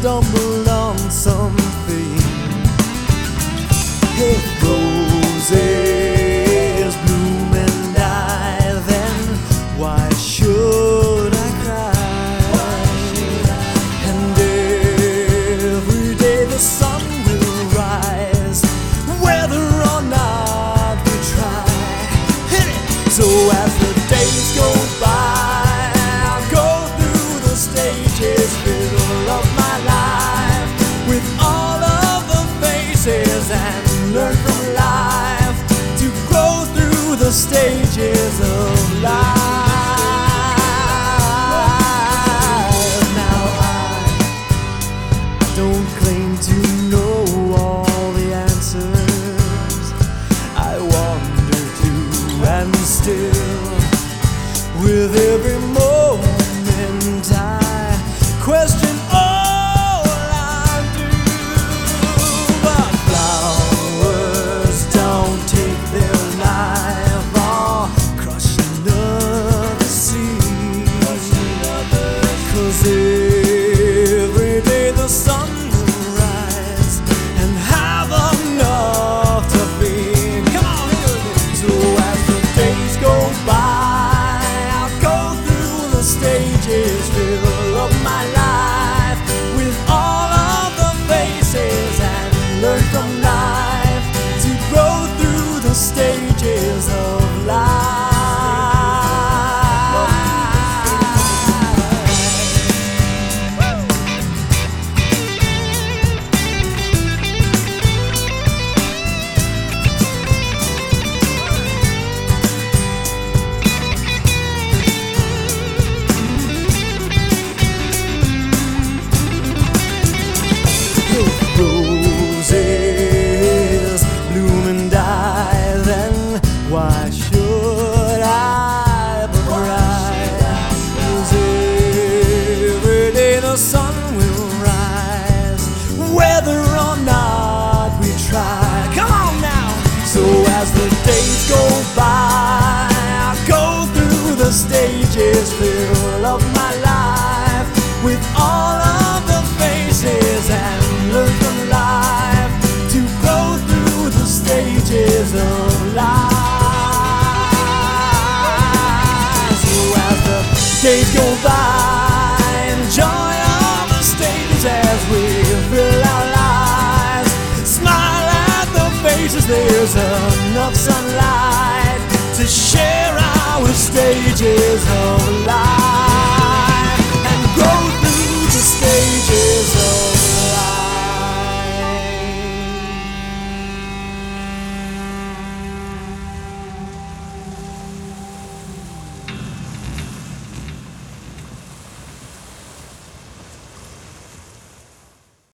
stumbled on something. Hey, roses bloom and die, then why should I cry? And every day the sun will rise, whether or not we try. Hit it! So as the days go by, I'll go through the stages, fill up my life with all of the faces and learn from life to grow through the stages of life. Now I don't claim to know all the answers. I wander too, and still with every moment I question all I do. But flowers don't take their life or crush another seed, 'cause every day the sun will rise and have enough to feed. Come on, so as the days go by, I'll go through the stages, fill up my life with all of the faces and learn from life to grow through the stages of life. Roses bloom and die, then why should I ever cry? 'Cause every day the sun will rise, whether or not we try. Come on now! So as the days go by, I'll go through the stages, fill up my life with all of the faces and learn from life to go through the stages of life. So as the days go by, enjoy all the stages as we fill our lives. Smile at the faces, there's enough sunlight to share our stages of life.